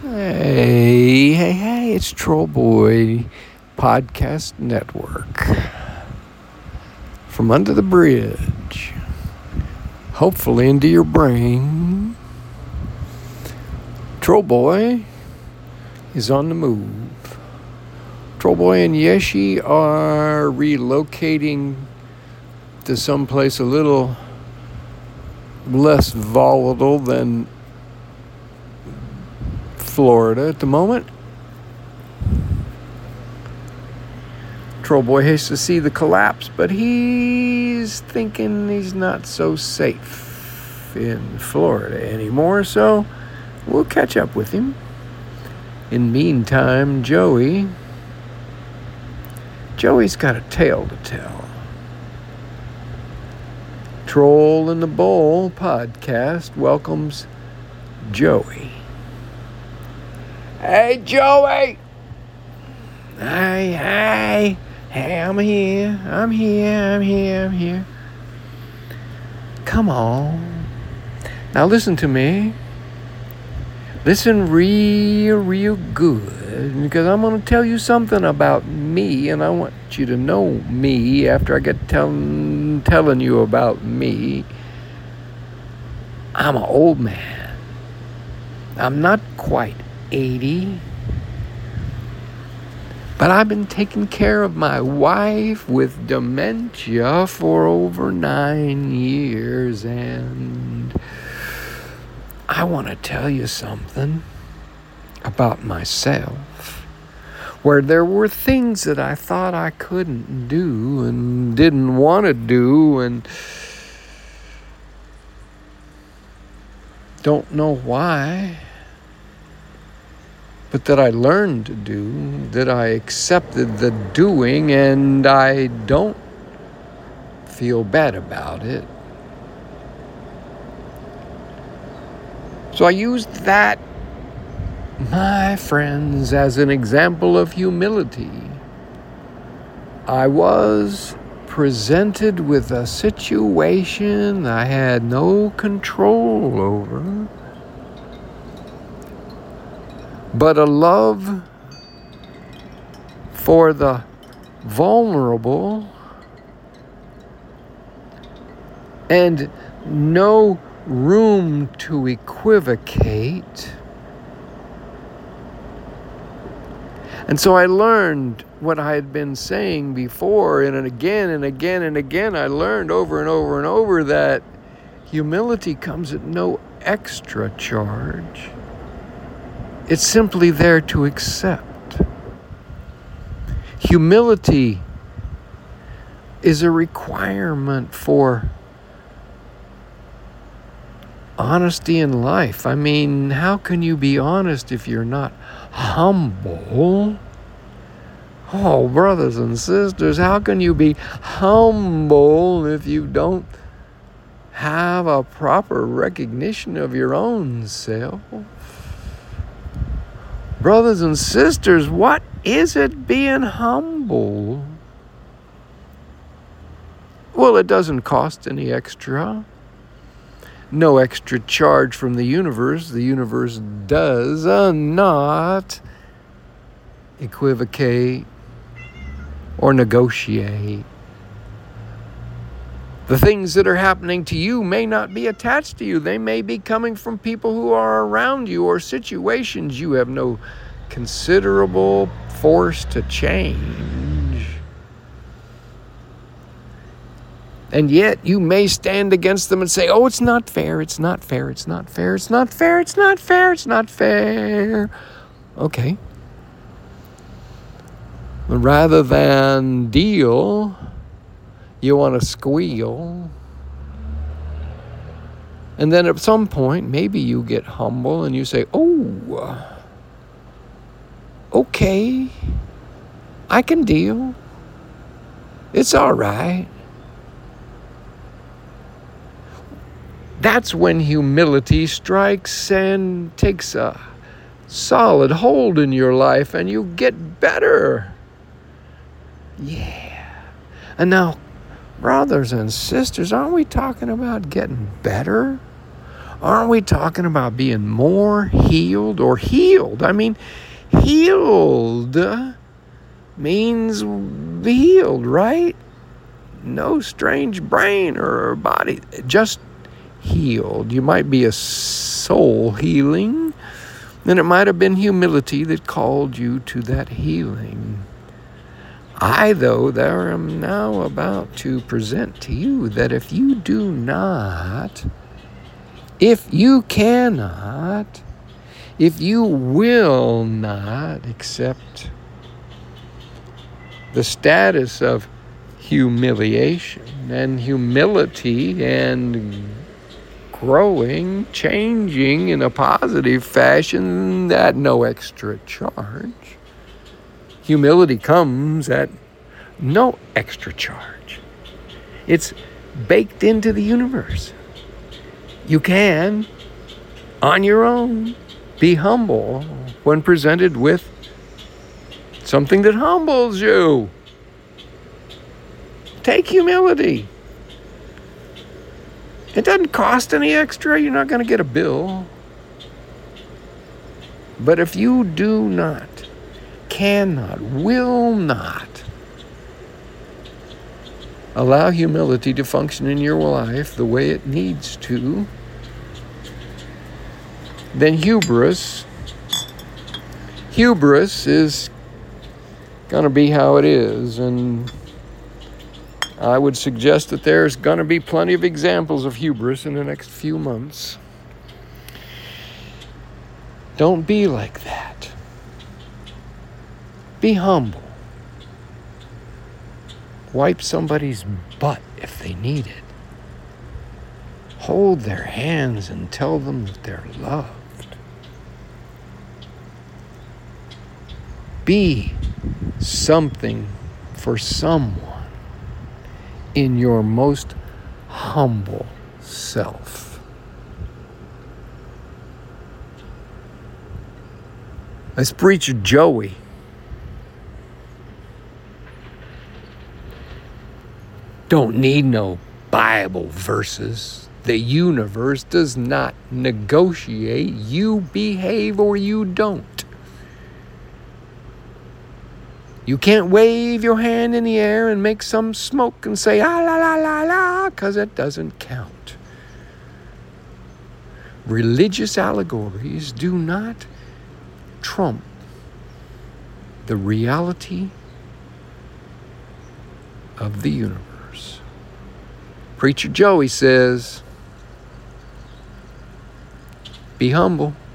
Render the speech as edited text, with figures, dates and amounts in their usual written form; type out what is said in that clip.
Hey, it's Troll Boy Podcast Network. From under the bridge, hopefully into your brain, Troll Boy is on the move. Troll Boy and Yeshi are relocating to someplace a little less volatile than Florida at the moment. Troll Boy hates to see the collapse, but he's thinking he's not so safe in Florida anymore, so we'll catch up with him. In the meantime, Joey's got a tale to tell. Troll in the Bowl podcast welcomes Joey. Hey, Joey! Hey, I'm here. Come on. Now listen to me. Listen real good, because I'm going to tell you something about me, and I want you to know me after I get telling you about me. I'm an old man. I'm not quite 80. But I've been taking care of my wife with dementia for over 9 years, and I want to tell you something about myself, where there were things that I thought I couldn't do and didn't want to do and don't know why, but that I learned to do, that I accepted the doing, and I don't feel bad about it. So I used that, my friends, as an example of humility. I was presented with a situation I had no control over, but a love for the vulnerable and no room to equivocate. And so I learned what I had been saying before, and again and again and again. I learned over and over and over that humility comes at no extra charge. It's simply there to accept. Humility is a requirement for honesty in life. I mean, how can you be honest if you're not humble? Oh, brothers and sisters, how can you be humble if you don't have a proper recognition of your own self? Brothers and sisters, what is it being humble? Well, it doesn't cost any extra. No extra charge from the universe. The universe does not equivocate or negotiate. The things that are happening to you may not be attached to you. They may be coming from people who are around you or situations you have no considerable force to change. And yet you may stand against them and say, oh, it's not fair, it's not fair, it's not fair, it's not fair, it's not fair, it's not fair. Okay. Rather than deal, you want to squeal. And then at some point, maybe you get humble and you say, oh, okay, I can deal. It's all right. That's when humility strikes and takes a solid hold in your life and you get better. Yeah. And now, brothers and sisters, aren't we talking about getting better? Aren't we talking about being more healed or healed? I mean, healed means healed, right? No strange brain or body, just healed. You might be a soul healing, and it might have been humility that called you to that healing. I, though, there am now about to present to you that if you do not, if you cannot, if you will not accept the status of humiliation and humility and growing, changing in a positive fashion at no extra charge. Humility comes at no extra charge. It's baked into the universe. You can, on your own, be humble when presented with something that humbles you. Take humility. It doesn't cost any extra. You're not going to get a bill. But if you do not, cannot, will not allow humility to function in your life the way it needs to, then hubris is going to be how it is. And I would suggest that there's going to be plenty of examples of hubris in the next few months. Don't be like that. Be humble. Wipe somebody's butt if they need it. Hold their hands and tell them that they're loved. Be something for someone in your most humble self. As Preacher Joey don't need no Bible verses. The universe does not negotiate. You behave or you don't. You can't wave your hand in the air and make some smoke and say, ah, la, la, la, la, because it doesn't count. Religious allegories do not trump the reality of the universe. Preacher Joey says, be humble.